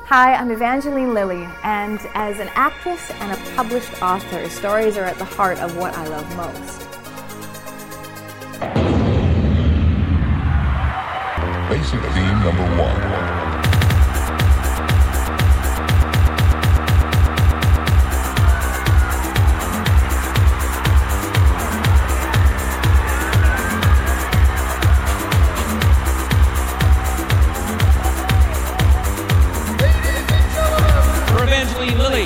Hi, I'm Evangeline Lilly, and as an actress and a published author, stories are at the heart of what I love most. Basic theme number 1. Evangeline Lilly.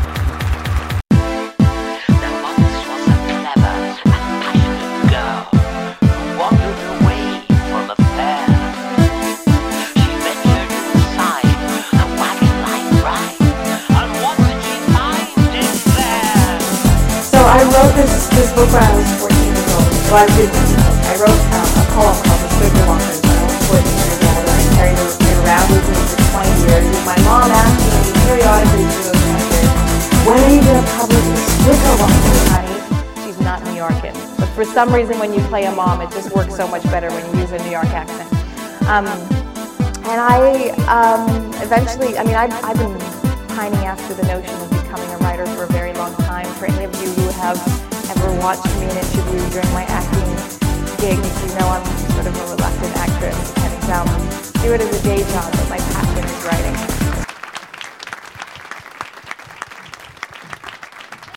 There once was a clever and passionate girl who wandered away from a fair. She ventured inside a wagon like ride, and what did she find in there? So I wrote this book when I was 14 years old. Well, I wrote a poem called The Scrivener Walkers when I was 14 years old, and I carried it around with me for 20 years. And my mom asked me periodically through those 20 years, when are you going to publish The Scrivener Walkers, honey? She's not New Yorker, but for some reason when you play a mom, it just works so much better when you use a New York accent. And I eventually, I've been pining after the notion of becoming a writer for a very long time. For any of you who have ever watched me in an interview during my acting gigs, you know I'm sort of a reluctant actress and do it as a day job, but my passion is writing.